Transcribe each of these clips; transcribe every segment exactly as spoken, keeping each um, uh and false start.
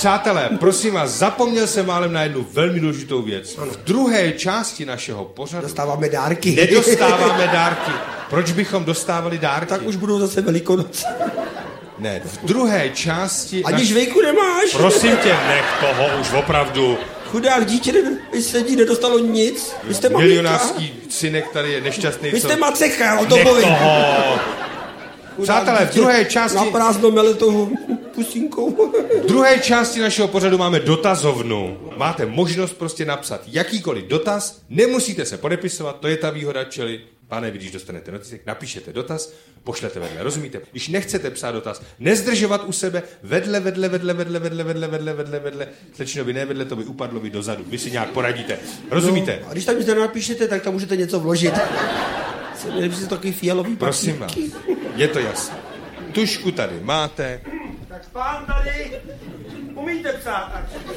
Přátelé, prosím vás, zapomněl jsem málem na jednu velmi důležitou věc. V druhé části našeho pořadu dostáváme dárky. Nedostáváme dárky. Proč bychom dostávali dárky? Tak už budou zase Velikonoce. Ne, v druhé části... Ani naš... žvejku nemáš. Prosím tě, nech toho už opravdu. Chudák dítě sedí, nedostalo nic. Vy jste maminka. Milionářský synek tady je nešťastný. Vy co... jste macecha, o to nech povím. toho. Přátelé, v druhé části... Na prázdno mele toho pusínkou. V druhé části našeho pořadu máme dotazovnu. Máte možnost prostě napsat jakýkoliv dotaz, nemusíte se podepisovat, to je ta výhoda, čili, pane, vy, když dostanete noticek, napíšete dotaz, pošlete vedle, rozumíte? Když nechcete psát dotaz, nezdržovat u sebe, vedle, vedle, vedle, vedle, vedle, vedle, vedle, vedle, vedle, slečno, vy ne vedle, to by upadlo vy dozadu, vy si nějak poradíte, rozumíte? No, a když tam nic nenapíšete, tak tam můžete něco vložit. Měli by si takový fialový prosím vás, je to jasné. Tušku tady máte. Tak pán tady, umíte psát.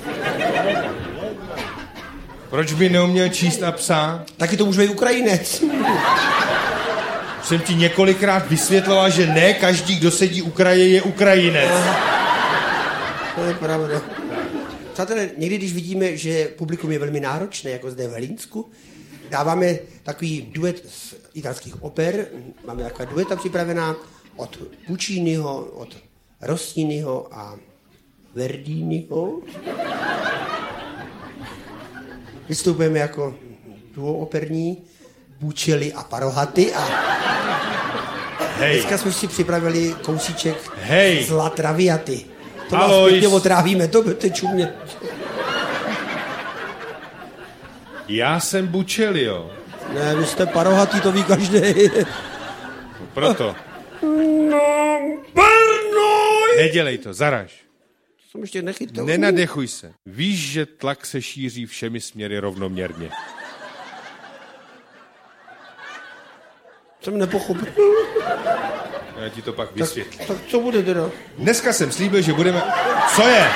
Proč by neuměl číst a psát? Taky to může být Ukrajinec. Jsem ti několikrát vysvětloval, že ne každý, kdo sedí u kraje, je Ukrajinec. To je pravda. Přátelé, někdy, když vidíme, že publikum je velmi náročné, jako zde v Helínsku, dáváme takový duet z italských oper, máme taková dueta připravená od Pucciniho, od Rossiniho a Verdiniho. Vystupujeme jako duo operní, Bučely a Parohaty a hej. Dneska jsme si připravili kousíček hej. z La Traviaty. To vás Alois. pěkně otrávíme, to budete čumět. Já jsem Bučely, jo. Ne, vy jste Parohatý, to ví každý. Proto. No, Brnoj! Nedělej to, zaraž. To jsem ještě nechytil. Nenadechuj se. Víš, že tlak se šíří všemi směry rovnoměrně. Jsem nepochopil. Já ti to pak vysvětlím. Tak, tak co bude teda? Dneska jsem slíbil, že budeme... Co je?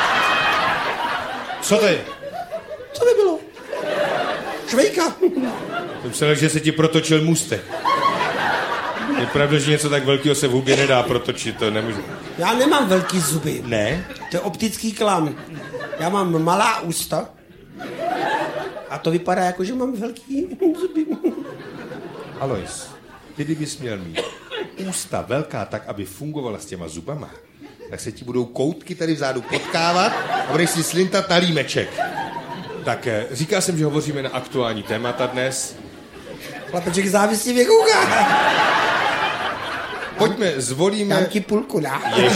Co to je? Co by bylo? Švejka. Jsem myslel, že se ti protočil můstek. Je pravda, že něco tak velkého se v hubě nedá protočit, to nemůžu. Já nemám velký zuby. Ne? To je optický klam. Já mám malá ústa. A to vypadá jako, že mám velký zuby. Alois, ty kdybys měl mít ústa velká tak, aby fungovala s těma zubama, tak se ti budou koutky tady vzadu potkávat a budeš si slintat na límeček. Tak říkal jsem, že hovoříme na aktuální témata dnes. Chlapeček závislivě kouká. Pojďme, zvolíme... Dám ti půlku, dá. Ježiš.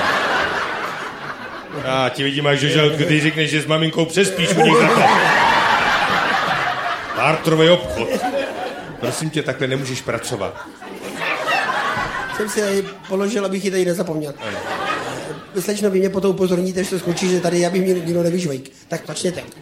Já ti vidím až do žaludku, ty řekneš, že s maminkou přespíš u nich zaklat. Bartrový obchod. Prosím tě, takhle nemůžeš pracovat. Jsem si tady položil, abych ji tady nezapomněl. Slečno, vy mě potom upozorníte, že to skončí, že tady já bych měl nikdo nevyžvejk. Tak začněte.